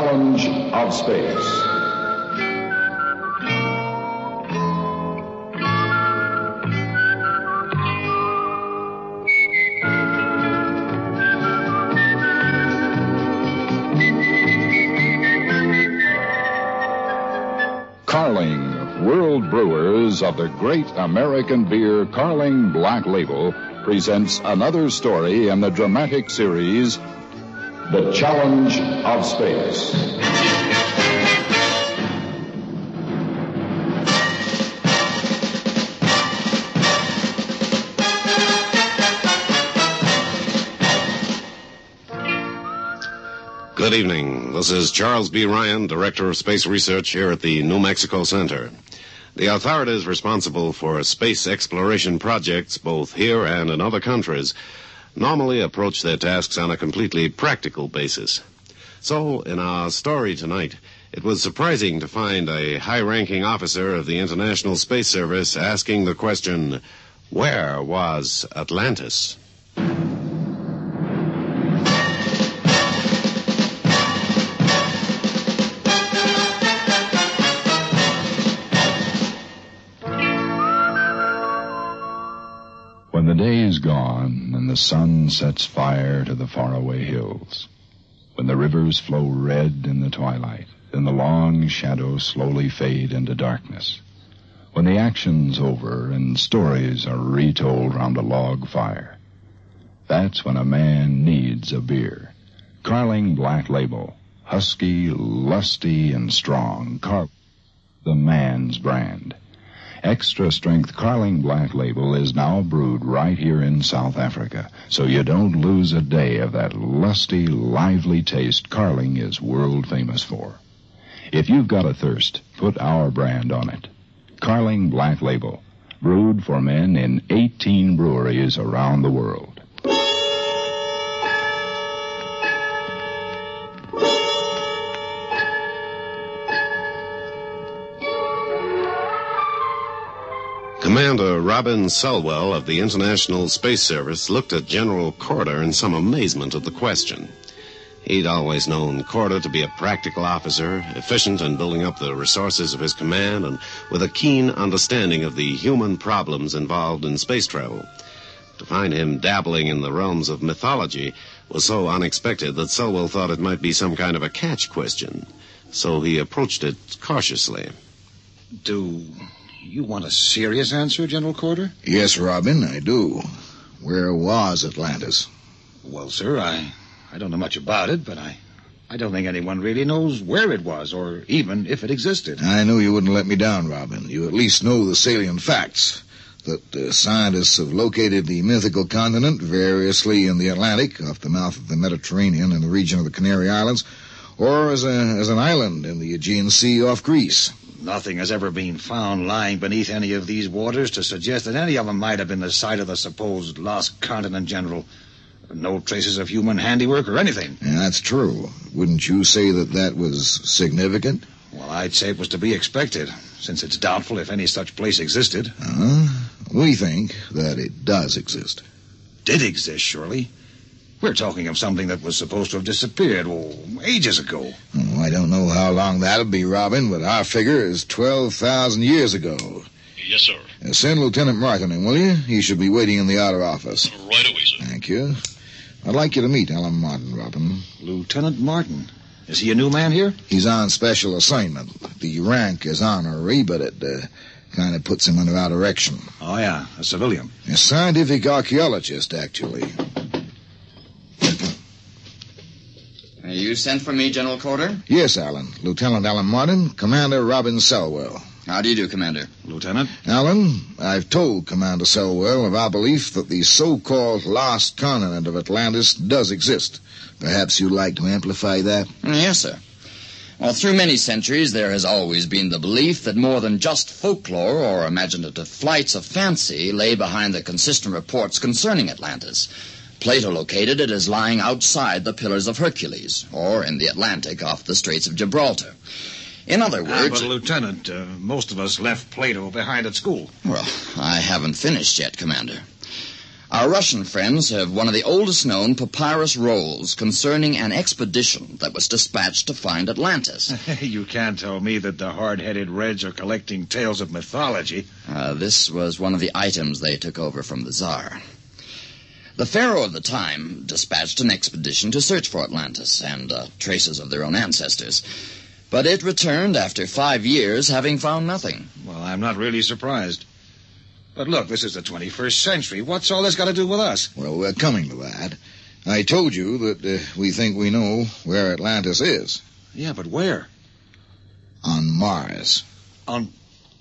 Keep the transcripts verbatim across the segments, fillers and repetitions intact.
challenge of space. Carling, world brewers of the great American beer Carling Black Label, presents another story in the dramatic series, The Challenge of Space. Good evening. This is Charles B. Ryan, Director of Space Research here at the New Mexico Center. The authorities responsible for space exploration projects, both here and in other countries, normally approach their tasks on a completely practical basis. So, in our story tonight, it was surprising to find a high-ranking officer of the International Space Service asking the question, where was Atlantis? When the day is gone and the sun sets fire to the faraway hills, when the rivers flow red in the twilight and the long shadows slowly fade into darkness, when the action's over and stories are retold round a log fire, that's when a man needs a beer. Carling Black Label, husky, lusty, and strong. Car- the man's brand. Extra strength Carling Black Label is now brewed right here in South Africa, so you don't lose a day of that lusty, lively taste Carling is world famous for. If you've got a thirst, put our brand on it. Carling Black Label, brewed for men in eighteen breweries around the world. Commander Robin Selwell of the International Space Service looked at General Corder in some amazement at the question. He'd always known Corder to be a practical officer, efficient in building up the resources of his command, and with a keen understanding of the human problems involved in space travel. To find him dabbling in the realms of mythology was so unexpected that Selwell thought it might be some kind of a catch question. So he approached it cautiously. Do you want a serious answer, General Corder? Yes, Robin, I do. Where was Atlantis? Well, sir, I, I don't know much about it, but I, I don't think anyone really knows where it was, or even if it existed. I knew you wouldn't let me down, Robin. You at least know the salient facts. That uh, scientists have located the mythical continent variously in the Atlantic, off the mouth of the Mediterranean in the region of the Canary Islands, or as, a, as an island in the Aegean Sea off Greece. Nothing has ever been found lying beneath any of these waters to suggest that any of them might have been the site of the supposed lost continent, General. No traces of human handiwork or anything. Yeah, that's true. Wouldn't you say that that was significant? Well, I'd say it was to be expected, since it's doubtful if any such place existed. Uh-huh. We think that it does exist. Did exist, surely. We're talking of something that was supposed to have disappeared, oh, ages ago. Oh, I don't know how long that'll be, Robin, but our figure is twelve thousand years ago. Yes, sir. Uh, send Lieutenant Martin in, will you? He should be waiting in the outer office. Right away, sir. Thank you. I'd like you to meet Alan Martin, Robin. Lieutenant Martin? Is he a new man here? He's on special assignment. The rank is honorary, but it uh, kind of puts him under our direction. Oh, yeah, a civilian. A scientific archaeologist, actually. You sent for me, General Corder? Yes, Alan. Lieutenant Alan Martin, Commander Robin Selwell. How do you do, Commander? Lieutenant? Alan, I've told Commander Selwell of our belief that the so-called lost continent of Atlantis does exist. Perhaps you'd like to amplify that? Yes, sir. Well, through many centuries, there has always been the belief that more than just folklore or imaginative flights of fancy lay behind the consistent reports concerning Atlantis. Plato located it as lying outside the Pillars of Hercules, or in the Atlantic off the Straits of Gibraltar. In other words... Ah, but, Lieutenant, uh, most of us left Plato behind at school. Well, I haven't finished yet, Commander. Our Russian friends have one of the oldest known papyrus rolls concerning an expedition that was dispatched to find Atlantis. You can't tell me that the hard-headed Reds are collecting tales of mythology. Uh, this was one of the items they took over from the Tsar. The pharaoh of the time dispatched an expedition to search for Atlantis and uh, traces of their own ancestors. But it returned after five years, having found nothing. Well, I'm not really surprised. But look, this is the twenty-first century. What's all this got to do with us? Well, we're coming to that. I told you that uh, we think we know where Atlantis is. Yeah, but where? On Mars. On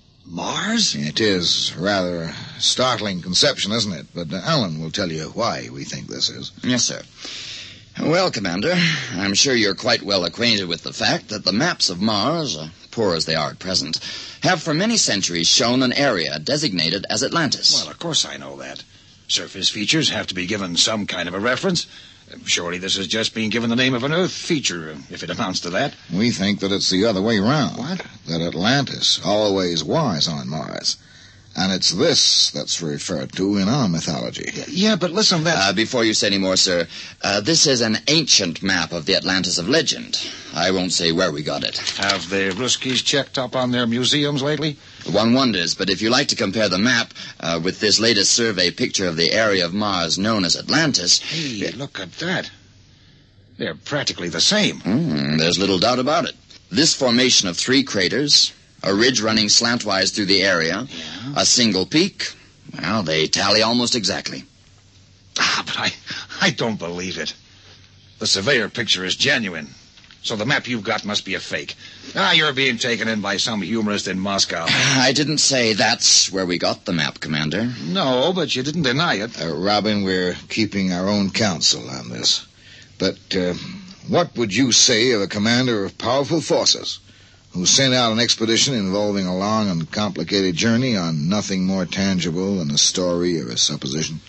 Mars? It is rather a startling conception, isn't it? But uh, Alan will tell you why we think this is. Yes, sir. Well, Commander, I'm sure you're quite well acquainted with the fact that the maps of Mars, uh, poor as they are at present, have for many centuries shown an area designated as Atlantis. Well, of course I know that. Surface features have to be given some kind of a reference. Surely this has just been given the name of an Earth feature, if it amounts to that. We think that it's the other way round. What? That Atlantis always was on Mars. And it's this that's referred to in our mythology. Yeah, but listen, that... Uh, before you say any more, sir, uh, this is an ancient map of the Atlantis of legend. I won't say where we got it. Have the Ruskies checked up on their museums lately? One wonders, but if you like to compare the map uh, with this latest survey picture of the area of Mars known as Atlantis... Hey, look at that. They're practically the same. Mm, there's little doubt about it. This formation of three craters, a ridge running slantwise through the area, yeah. a single peak, well, they tally almost exactly. Ah, but I, I don't believe it. The surveyor picture is genuine. So the map you've got must be a fake. Ah, you're being taken in by some humorist in Moscow. I didn't say that's where we got the map, Commander. No, but you didn't deny it. Uh, Robin, we're keeping our own counsel on this. But uh, what would you say of a commander of powerful forces who sent out an expedition involving a long and complicated journey on nothing more tangible than a story or a supposition?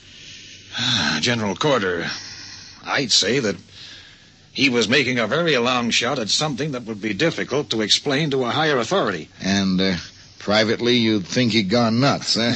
General Corder, I'd say that he was making a very long shot at something that would be difficult to explain to a higher authority. And uh, privately you'd think he'd gone nuts, eh?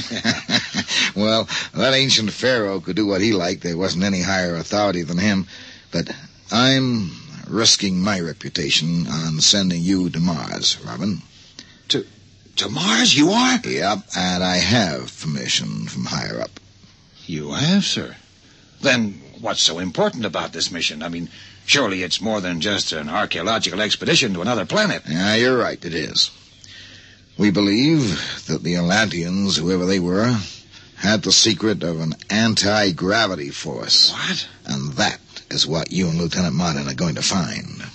Well, that ancient pharaoh could do what he liked. There wasn't any higher authority than him. But I'm risking my reputation on sending you to Mars, Robin. To to Mars, you are? Yep, and I have permission from higher up. You have, sir? Then what's so important about this mission? I mean, surely it's more than just an archaeological expedition to another planet. Yeah, you're right, it is. We believe that the Atlanteans, whoever they were, had the secret of an anti-gravity force. What? And that is what you and Lieutenant Martin are going to find.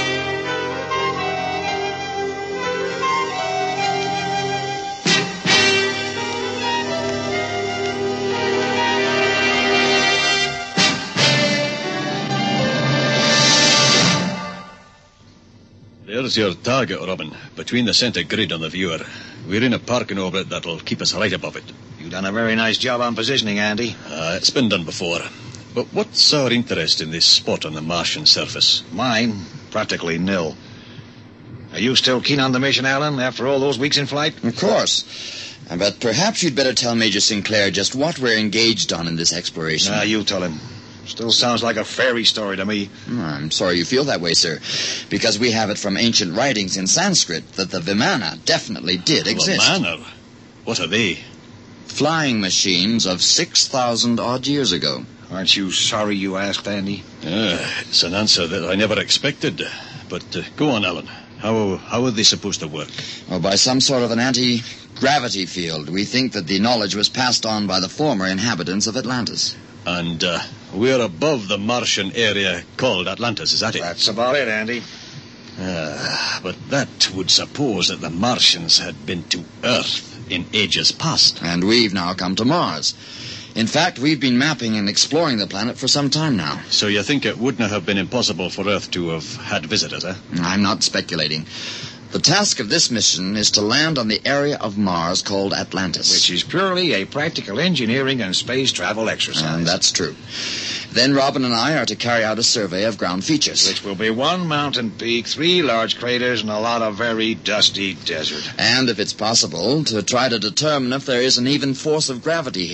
There's your target, Robin, between the center grid and the viewer. We're in a parking orbit that'll keep us right above it. You've done a very nice job on positioning, Andy. Uh, it's been done before. But what's our interest in this spot on the Martian surface? Mine, practically nil. Are you still keen on the mission, Alan, after all those weeks in flight? Of course. But perhaps you'd better tell Major Sinclair just what we're engaged on in this exploration. Ah, you tell him. Still sounds like a fairy story to me. I'm sorry you feel that way, sir, because we have it from ancient writings in Sanskrit that the Vimana definitely did exist. Vimana? What are they? Flying machines of six thousand odd years ago. Aren't you sorry you asked, Andy? Uh, it's an answer that I never expected. But uh, go on, Alan. How, how are they supposed to work? Well, by some sort of an anti-gravity field. We think that the knowledge was passed on by the former inhabitants of Atlantis. And uh, we're above the Martian area called Atlantis, is that it? That's about it, Andy. Uh, but that would suppose that the Martians had been to Earth in ages past. And we've now come to Mars. In fact, we've been mapping and exploring the planet for some time now. So you think it wouldn't have been impossible for Earth to have had visitors, eh? I'm not speculating. The task of this mission is to land on the area of Mars called Atlantis. Which is purely a practical engineering and space travel exercise. And that's true. Then Robin and I are to carry out a survey of ground features. Which will be one mountain peak, three large craters, and a lot of very dusty desert. And, if it's possible, to try to determine if there is an even force of gravity here.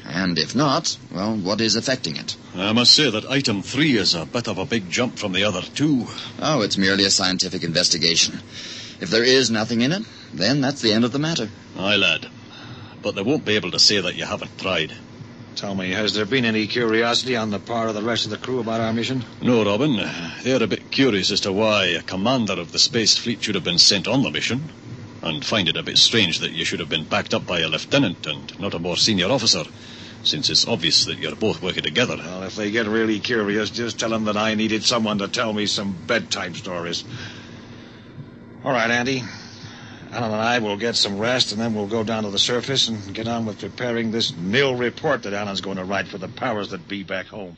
And if not, well, what is affecting it? I must say that item three is a bit of a big jump from the other two. Oh, it's merely a scientific investigation. If there is nothing in it, then that's the end of the matter. Aye, lad. But they won't be able to say that you haven't tried. Tell me, has there been any curiosity on the part of the rest of the crew about our mission? No, Robin. They're a bit curious as to why a commander of the space fleet should have been sent on the mission, and find it a bit strange that you should have been backed up by a lieutenant and not a more senior officer, since it's obvious that you're both working together. Well, if they get really curious, just tell them that I needed someone to tell me some bedtime stories. All right, Andy. Alan and I will get some rest, and then we'll go down to the surface and get on with preparing this nil report that Alan's going to write for the powers that be back home.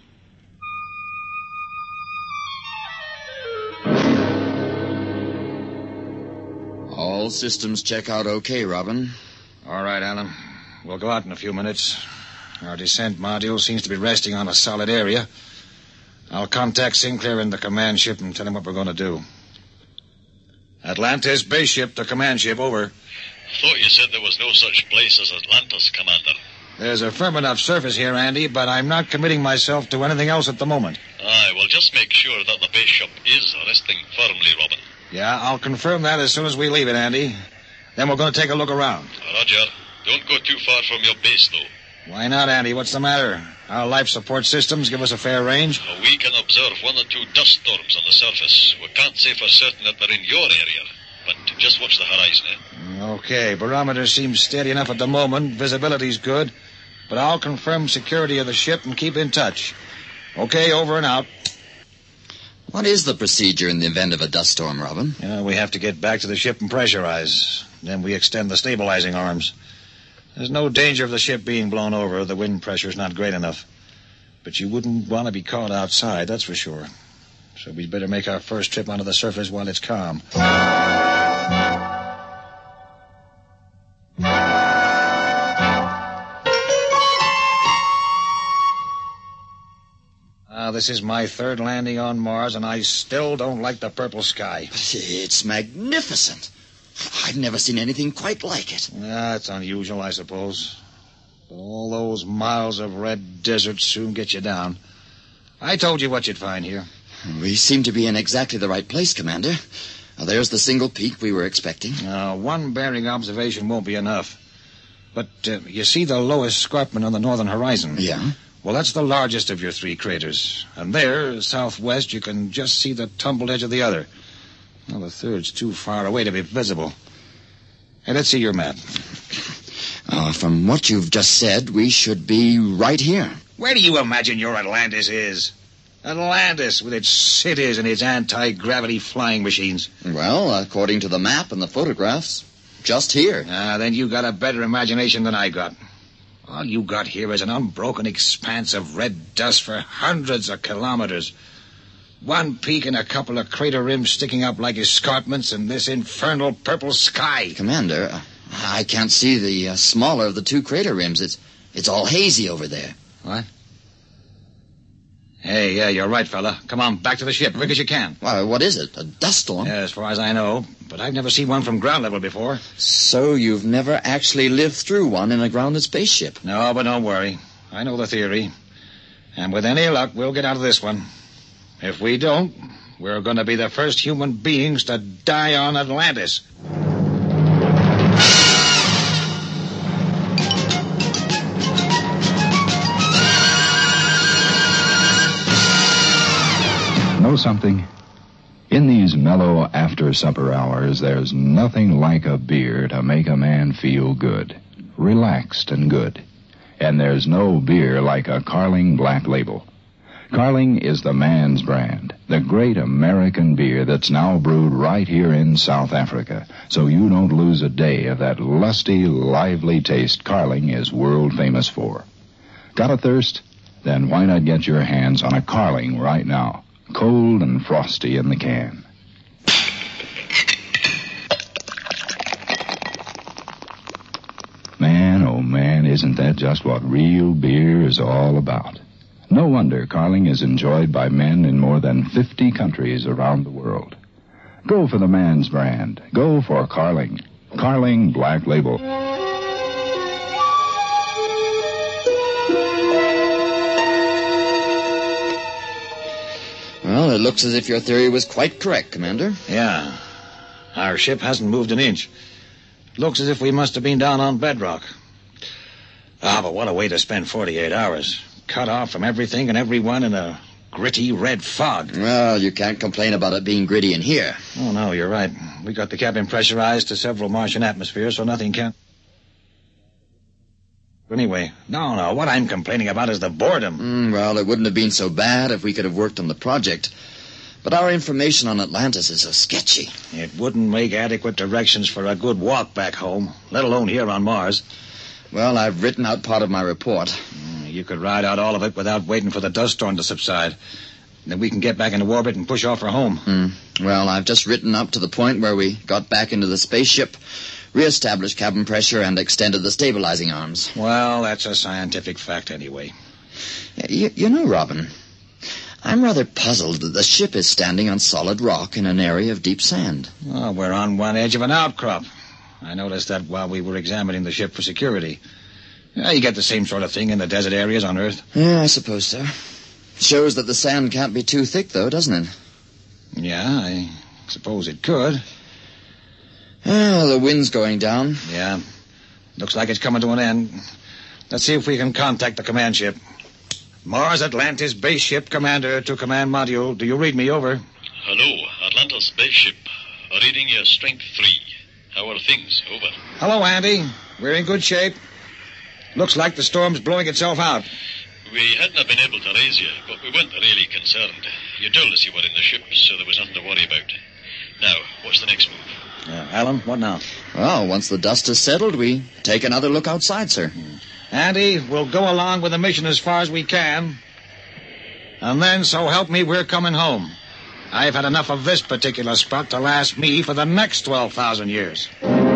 All systems check out okay, Robin. All right, Alan. We'll go out in a few minutes. Our descent module seems to be resting on a solid area. I'll contact Sinclair in the command ship and tell him what we're going to do. Atlantis base ship to command ship, over. Thought you said there was no such place as Atlantis, Commander. There's a firm enough surface here, Andy, but I'm not committing myself to anything else at the moment. Aye, well, just make sure that the base ship is resting firmly, Robin. Yeah, I'll confirm that as soon as we leave it, Andy. Then we're going to take a look around. Roger. Don't go too far from your base, though. Why not, Andy? What's the matter? Our life support systems give us a fair range. We can observe one or two dust storms on the surface. We can't say for certain that they're in your area, but just watch the horizon, eh? Okay, barometer seems steady enough at the moment. Visibility's good, but I'll confirm security of the ship and keep in touch. Okay, over and out. What is the procedure in the event of a dust storm, Robin? Uh, we have to get back to the ship and pressurize. Then we extend the stabilizing arms. There's no danger of the ship being blown over. The wind pressure's not great enough. But you wouldn't want to be caught outside, that's for sure. So we'd better make our first trip onto the surface while it's calm. Uh, this is my third landing on Mars, and I still don't like the purple sky. It's magnificent. I've never seen anything quite like it. Yeah, it's unusual, I suppose. But all those miles of red desert soon get you down. I told you what you'd find here. We seem to be in exactly the right place, Commander. Now, there's the single peak we were expecting. Uh, one bearing observation won't be enough. But uh, you see the lowest escarpment on the northern horizon? Yeah? Well, that's the largest of your three craters. And there, southwest, you can just see the tumbled edge of the other. Well, the third's too far away to be visible. Hey, let's see your map. Uh, from what you've just said, we should be right here. Where do you imagine your Atlantis is? Atlantis, with its cities and its anti-gravity flying machines. Well, according to the map and the photographs, just here. Ah, then you got a better imagination than I got. All you got here is an unbroken expanse of red dust for hundreds of kilometers. One peak and a couple of crater rims sticking up like escarpments in this infernal purple sky. Commander, uh, I can't see the uh, smaller of the two crater rims. It's it's all hazy over there. What? Hey, yeah, you're right, fella. Come on, back to the ship, quick as you can. Why, what is it? A dust storm? Yeah, as far as I know. But I've never seen one from ground level before. So you've never actually lived through one in a grounded spaceship? No, but don't worry. I know the theory. And with any luck, we'll get out of this one. If we don't, we're going to be the first human beings to die on Atlantis. Know something? In these mellow after-supper hours, there's nothing like a beer to make a man feel good, relaxed and good. And there's no beer like a Carling Black Label. Carling is the man's brand, the great American beer that's now brewed right here in South Africa, so you don't lose a day of that lusty, lively taste Carling is world famous for. Got a thirst? Then why not get your hands on a Carling right now, cold and frosty in the can. Man, oh man, isn't that just what real beer is all about? No wonder Carling is enjoyed by men in more than fifty countries around the world. Go for the man's brand. Go for Carling. Carling Black Label. Well, it looks as if your theory was quite correct, Commander. Yeah. Our ship hasn't moved an inch. Looks as if we must have been down on bedrock. Ah, but what a way to spend forty-eight hours. Cut off from everything and everyone in a gritty red fog. Well, you can't complain about it being gritty in here. Oh, no, you're right. We got the cabin pressurized to several Martian atmospheres, so nothing can... Anyway, no, no, what I'm complaining about is the boredom. Mm, well, it wouldn't have been so bad if we could have worked on the project. But our information on Atlantis is so sketchy. It wouldn't make adequate directions for a good walk back home, let alone here on Mars. Well, I've written out part of my report. Mm, you could ride out all of it without waiting for the dust storm to subside. Then we can get back into orbit and push off for home. Mm. Well, I've just written up to the point where we got back into the spaceship, reestablished cabin pressure, and extended the stabilizing arms. Well, that's a scientific fact anyway. You, you know, Robin, I'm rather puzzled that the ship is standing on solid rock in an area of deep sand. Oh, we're on one edge of an outcrop. I noticed that while we were examining the ship for security. Yeah, you get the same sort of thing in the desert areas on Earth. Yeah, I suppose so. Shows that the sand can't be too thick, though, doesn't it? Yeah, I suppose it could. Oh, the wind's going down. Yeah. Looks like it's coming to an end. Let's see if we can contact the command ship. Mars Atlantis base ship commander to command module. Do you read me over? Hello, Atlantis spaceship. Reading your strength three. How are things? Over. Hello, Andy. We're in good shape. Looks like the storm's blowing itself out. We hadn't been able to raise you, but we weren't really concerned. You told us you were in the ship, so there was nothing to worry about. Now, what's the next move? Uh, Alan, what now? Well, once the dust has settled, we take another look outside, sir. Andy, we'll go along with the mission as far as we can. And then, so help me, we're coming home. I've had enough of this particular spot to last me for the next twelve thousand years.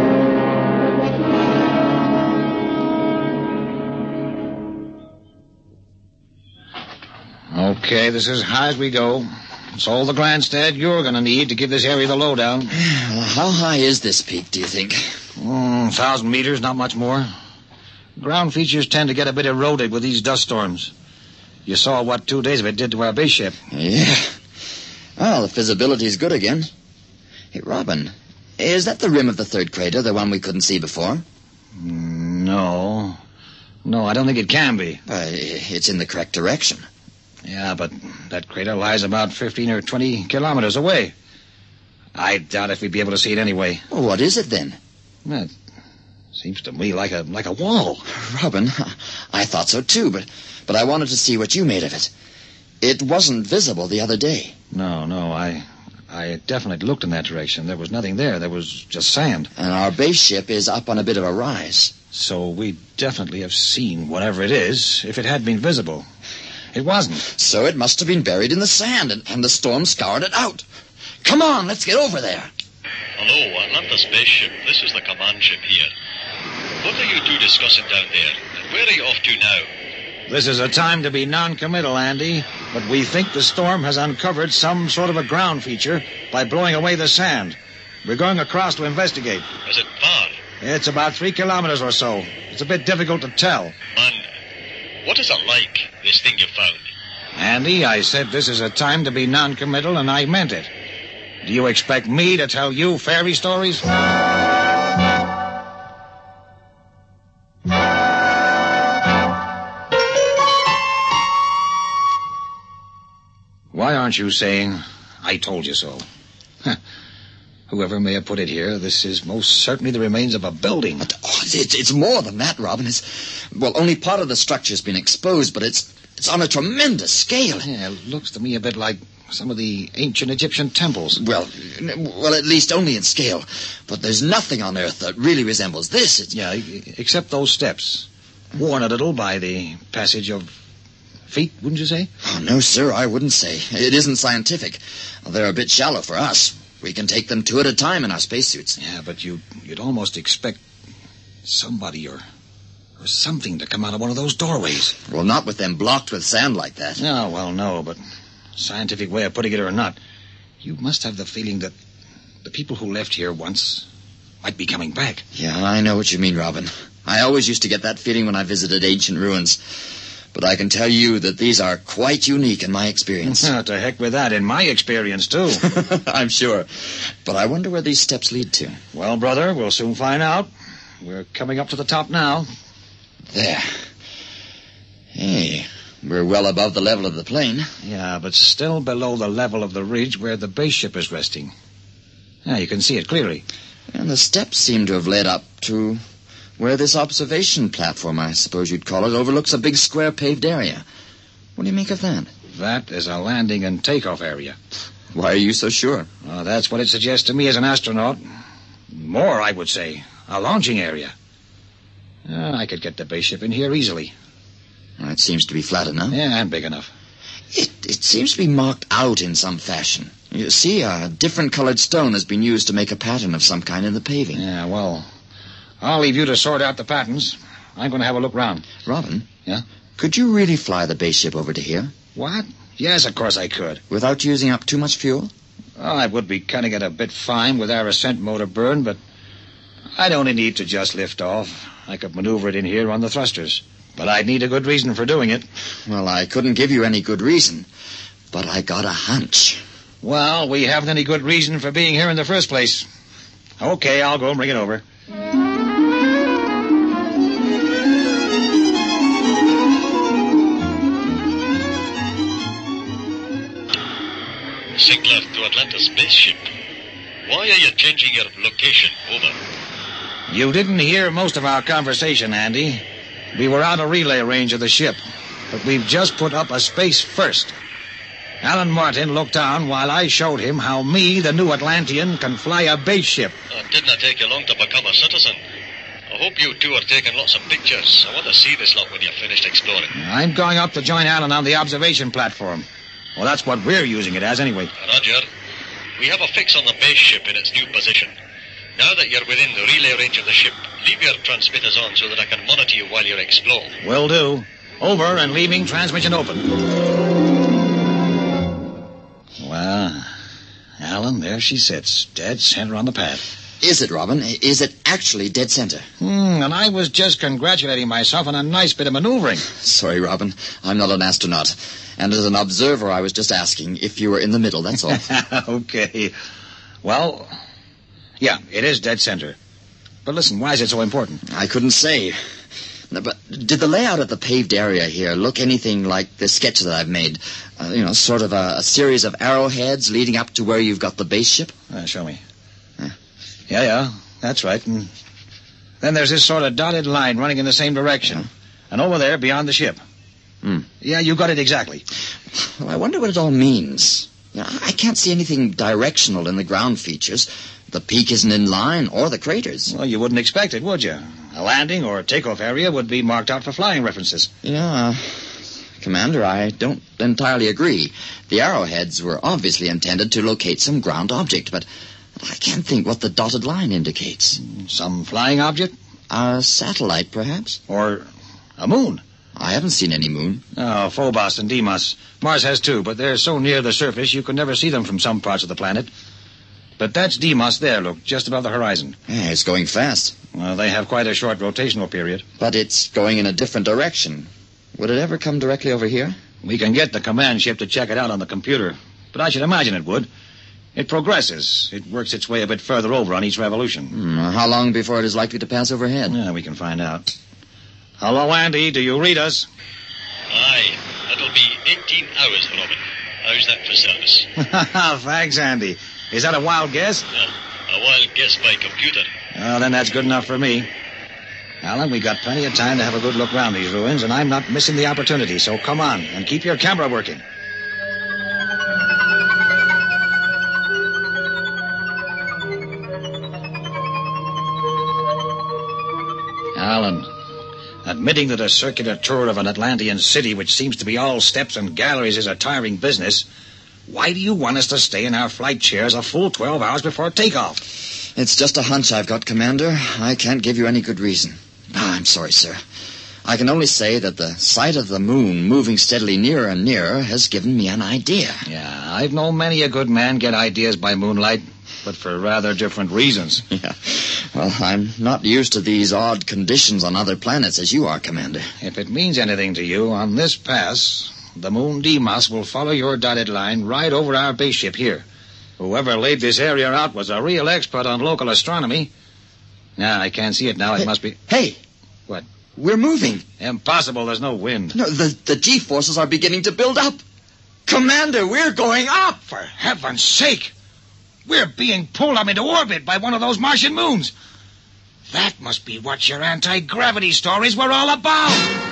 Okay, this is as high as we go. It's all the grandstand you're going to need to give this area the lowdown. Well, how high is this peak, do you think? Mm, thousand meters, not much more. Ground features tend to get a bit eroded with these dust storms. You saw what two days of it did to our base ship. Yeah. Well, the visibility's good again. Hey, Robin, is that the rim of the third crater, the one we couldn't see before? No. No, I don't think it can be. Uh, it's in the correct direction. Yeah, but that crater lies about fifteen or twenty kilometers away. I doubt if we'd be able to see it anyway. Well, what is it then? Well, it seems to me like a like a wall. Robin, I thought so too, but but I wanted to see what you made of it. It wasn't visible the other day. No, no, I I definitely looked in that direction. There was nothing there. There was just sand. And our base ship is up on a bit of a rise. So we definitely have seen whatever it is if it had been visible. It wasn't. So it must have been buried in the sand, and, and the storm scoured it out. Come on, let's get over there. Hello, Atlantis spaceship. This is the command ship here. What are you two discussing down there? And where are you off to now? This is a time to be non-committal, Andy, but we think the storm has uncovered some sort of a ground feature by blowing away the sand. We're going across to investigate. Is it far? It's about three kilometers or so. It's a bit difficult to tell. Man, what is it like, this thing you found? Andy, I said this is a time to be non-committal, and I meant it. Do you expect me to tell you fairy stories? Why aren't you saying, I told you so? Whoever may have put it here, this is most certainly the remains of a building. But, oh, it's, it's more than that, Robin. It's, well, only part of the structure's been exposed, but it's it's on a tremendous scale. Yeah, it looks to me a bit like some of the ancient Egyptian temples. Well, well, at least only in scale. But there's nothing on Earth that really resembles this. It's... Yeah, except those steps. Worn a little by the passage of feet, wouldn't you say? Oh, no, sir, I wouldn't say. It isn't scientific. They're a bit shallow for us. We can take them two at a time in our spacesuits. Yeah, but you, you'd almost expect somebody or or something to come out of one of those doorways. Well, not with them blocked with sand like that. No, well, no, but scientific way of putting it or not, you must have the feeling that the people who left here once might be coming back. Yeah, I know what you mean, Robin. I always used to get that feeling when I visited ancient ruins. but I can tell you that these are quite unique in my experience. To heck with that, in my experience, too. I'm sure. But I wonder where these steps lead to. Well, brother, we'll soon find out. We're coming up to the top now. There. Hey, we're well above the level of the plain. Yeah, but still below the level of the ridge where the base ship is resting. Yeah, you can see it clearly. And the steps seem to have led up to where this observation platform, I suppose you'd call it, overlooks a big square paved area. What do you make of that? That is a landing and takeoff area. Why are you so sure? Well, that's what it suggests to me as an astronaut. More, I would say. A launching area. Uh, I could get the base ship in here easily. Well, it seems to be flat enough. Yeah, and big enough. It, it seems to be marked out in some fashion. You see, a different colored stone has been used to make a pattern of some kind in the paving. Yeah, well, I'll leave you to sort out the patterns. I'm going to have a look round. Robin? Yeah? Could you really fly the base ship over to here? What? Yes, of course I could. Without using up too much fuel? Well, I would be cutting it a bit fine with our ascent motor burn, but I'd only need to just lift off. I could maneuver it in here on the thrusters. But I'd need a good reason for doing it. Well, I couldn't give you any good reason, but I got a hunch. Well, we haven't any good reason for being here in the first place. Okay, I'll go and bring it over. Sinclair to Atlantis spaceship. Why are you changing your location? Over. You didn't hear most of our conversation, Andy. We were out of relay range of the ship, but we've just put up a space first. Alan Martin looked on while I showed him how me, the new Atlantean, can fly a base ship. It didn't take you long to become a citizen. I hope you two are taking lots of pictures. I want to see this lot when you're finished exploring. I'm going up to join Alan on the observation platform. Well, that's what we're using it as anyway. Roger. We have a fix on the base ship in its new position. Now that you're within the relay range of the ship, leave your transmitters on so that I can monitor you while you explore. Will do. Over and leaving transmission open. Well, Alan, there she sits, dead center on the path. Is it, Robin? Is it actually dead center? Hmm, and I was just congratulating myself on a nice bit of maneuvering. Sorry, Robin. I'm not an astronaut. And as an observer, I was just asking if you were in the middle, that's all. Okay. Well, yeah, it is dead center. But listen, why is it so important? I couldn't say. But did the layout of the paved area here look anything like the sketch that I've made? Uh, you know, sort of a, a series of arrowheads leading up to where you've got the base ship? Uh, show me. Huh. Yeah, yeah, that's right. And then there's this sort of dotted line running in the same direction. Yeah. And over there, beyond the ship. Hmm. Yeah, you got it exactly. Well, I wonder what it all means. You know, I can't see anything directional in the ground features. The peak isn't in line, or the craters. Well, you wouldn't expect it, would you? A landing or takeoff area would be marked out for flying references. Yeah, uh, Commander, I don't entirely agree. The arrowheads were obviously intended to locate some ground object, but I can't think what the dotted line indicates. Some flying object? A satellite, perhaps? Or a moon? I haven't seen any moon. Oh, Phobos and Deimos. Mars has too, but they're so near the surface you can never see them from some parts of the planet. But that's Deimos there, look, just above the horizon. Yeah, it's going fast. Well, they have quite a short rotational period. But it's going in a different direction. Would it ever come directly over here? We can get the command ship to check it out on the computer, but I should imagine it would. It progresses. It works its way a bit further over on each revolution. Hmm, how long before it is likely to pass overhead? Yeah, we can find out. Hello, Andy. Do you read us? Aye. It'll be eighteen hours, Robin. How's that for service? Thanks, Andy. Is that a wild guess? No, a wild guess by computer. Oh, then that's good enough for me. Alan, we got plenty of time to have a good look round these ruins, and I'm not missing the opportunity, so come on and keep your camera working. Alan, admitting that a circular tour of an Atlantean city which seems to be all steps and galleries is a tiring business, why do you want us to stay in our flight chairs a full twelve hours before takeoff? It's just a hunch I've got, Commander. I can't give you any good reason. Ah, I'm sorry, sir. I can only say that the sight of the moon moving steadily nearer and nearer has given me an idea. Yeah, I've known many a good man get ideas by moonlight, but for rather different reasons. Yeah. Well, I'm not used to these odd conditions on other planets as you are, Commander. If it means anything to you, on this pass, the moon Deimos will follow your dotted line right over our base ship here. Whoever laid this area out was a real expert on local astronomy. Nah, I can't see it now. It hey, must be... Hey! What? We're moving. Impossible. There's no wind. No, the, the G-forces are beginning to build up. Commander, we're going up! For heaven's sake! We're being pulled up into orbit by one of those Martian moons. That must be what your anti-gravity stories were all about.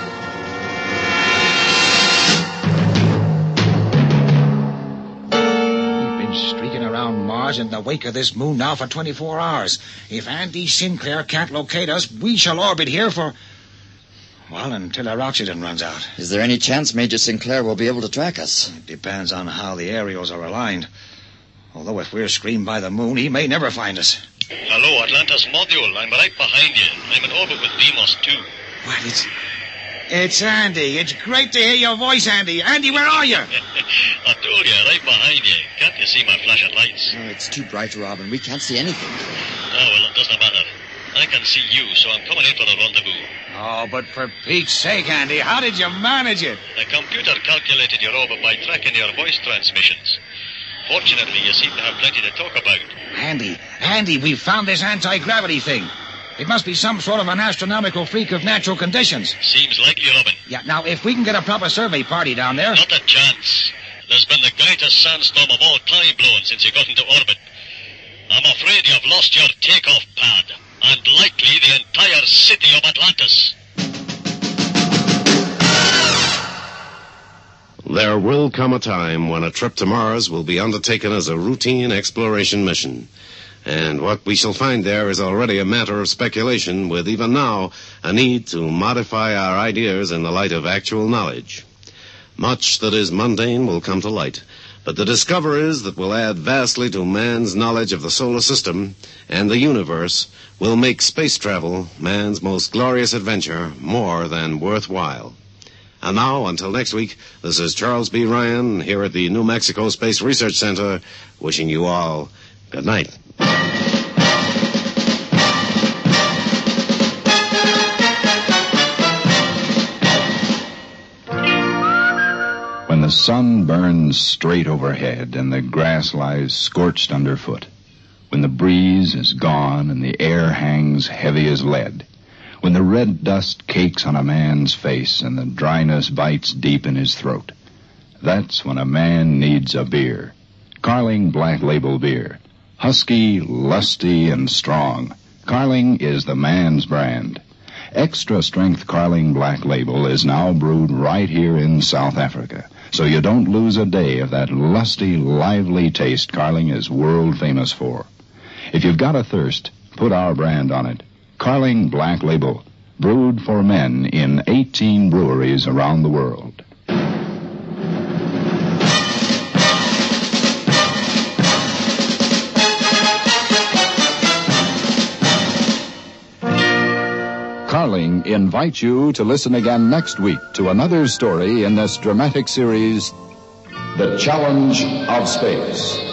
We've been streaking around Mars in the wake of this moon now for twenty-four hours. If Andy Sinclair can't locate us, we shall orbit here for... well, until our oxygen runs out. Is there any chance Major Sinclair will be able to track us? It depends on how the aerials are aligned. Although if we're screened by the moon, he may never find us. Hello, Atlantis Module. I'm right behind you. I'm in orbit with Deimos, too. What? It's... It's Andy. It's great to hear your voice, Andy. Andy, where are you? I told you, right behind you. Can't you see my flashing lights? Oh, it's too bright, Robin. We can't see anything. Oh, well, it doesn't matter. I can see you, so I'm coming in for the rendezvous. Oh, but for Pete's sake, Andy, how did you manage it? The computer calculated your orbit by tracking your voice transmissions. Fortunately, you seem to have plenty to talk about. Andy, Andy, we found this anti-gravity thing. It must be some sort of an astronomical freak of natural conditions. Seems likely, Robin. Yeah, now, if we can get a proper survey party down there... Not a chance. There's been the greatest sandstorm of all time blowing since you got into orbit. I'm afraid you've lost your takeoff pad, and likely the entire city of Atlantis. There will come a time when a trip to Mars will be undertaken as a routine exploration mission. And what we shall find there is already a matter of speculation, with even now a need to modify our ideas in the light of actual knowledge. Much that is mundane will come to light, but the discoveries that will add vastly to man's knowledge of the solar system and the universe will make space travel, man's most glorious adventure, more than worthwhile. And now, until next week, this is Charles B. Ryan here at the New Mexico Space Research Center, wishing you all good night. When the sun burns straight overhead and the grass lies scorched underfoot, when the breeze is gone and the air hangs heavy as lead, when the red dust cakes on a man's face and the dryness bites deep in his throat, that's when a man needs a beer. Carling Black Label beer. Husky, lusty, and strong. Carling is the man's brand. Extra strength Carling Black Label is now brewed right here in South Africa, so you don't lose a day of that lusty, lively taste Carling is world famous for. If you've got a thirst, put our brand on it. Carling Black Label, brewed for men in eighteen breweries around the world. Carling invites you to listen again next week to another story in this dramatic series, The Challenge of Space.